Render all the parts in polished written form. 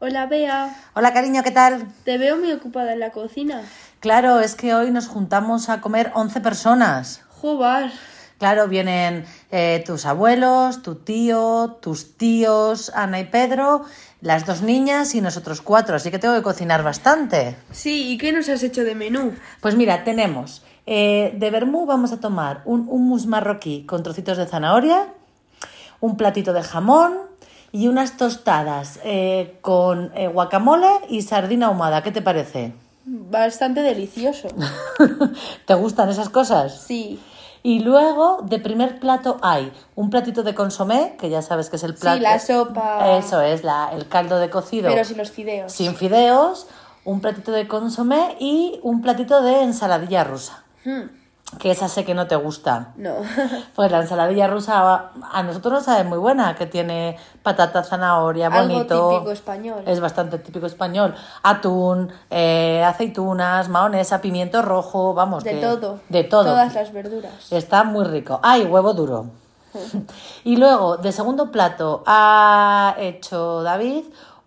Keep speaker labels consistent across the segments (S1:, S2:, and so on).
S1: Hola, Bea.
S2: Hola, cariño, ¿qué tal?
S1: Te veo muy ocupada en la cocina.
S2: Claro, es que hoy nos juntamos a comer 11 personas.
S1: Jobar.
S2: Claro, vienen tus abuelos, tu tío, tus tíos, Ana y Pedro, las 2 niñas y nosotros 4, así que tengo que cocinar bastante.
S1: Sí, ¿y qué nos has hecho de menú?
S2: Pues mira, tenemos de vermú vamos a tomar un hummus marroquí con trocitos de zanahoria, un platito de jamón y unas tostadas con guacamole y sardina ahumada. ¿Qué te parece?
S1: Bastante delicioso.
S2: ¿Te gustan esas cosas?
S1: Sí.
S2: Y luego, de primer plato hay un platito de consomé, que ya sabes que es el plato...
S1: Sí, la sopa.
S2: Eso es, el caldo de cocido.
S1: Pero sin los fideos.
S2: Sin fideos, un platito de consomé y un platito de ensaladilla rusa. Que esa sé que no te gusta.
S1: No.
S2: Pues la ensaladilla rusa a nosotros nos sabe muy buena, que tiene patata, zanahoria, bonito.
S1: Algo típico español.
S2: Es bastante típico español. Atún, aceitunas, mahonesa, pimiento rojo, vamos.
S1: De todo.
S2: De todo.
S1: Todas las verduras.
S2: Está muy rico. ¡Ay, huevo duro! Y luego, de segundo plato, ha hecho David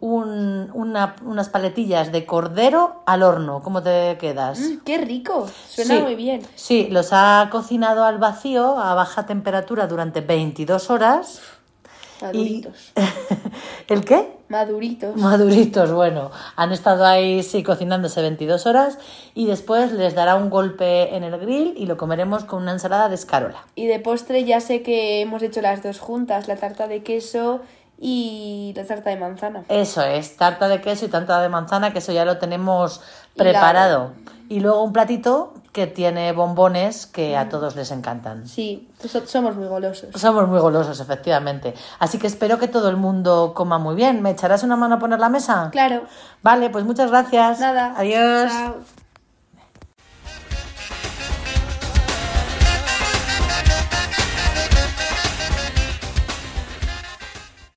S2: unas paletillas de cordero al horno. ¿Cómo te quedas?
S1: ¡Qué rico! Suena muy bien.
S2: Sí, los ha cocinado al vacío a baja temperatura durante 22 horas.
S1: Maduritos.
S2: ¿El qué?
S1: Maduritos.
S2: Maduritos, bueno. Han estado ahí, sí, cocinándose 22 horas y después les dará un golpe en el grill y lo comeremos con una ensalada de escarola.
S1: Y de postre ya sé que hemos hecho las dos juntas, la tarta de queso y la tarta de manzana.
S2: Eso es, tarta de queso y tarta de manzana, que eso ya lo tenemos preparado. Y luego un platito que tiene bombones que a todos les encantan.
S1: Sí, somos muy golosos.
S2: Somos muy golosos, efectivamente. Así que espero que todo el mundo coma muy bien. ¿Me echarás una mano a poner la mesa?
S1: Claro.
S2: Vale, pues muchas gracias.
S1: Nada.
S2: Adiós.
S1: Chao.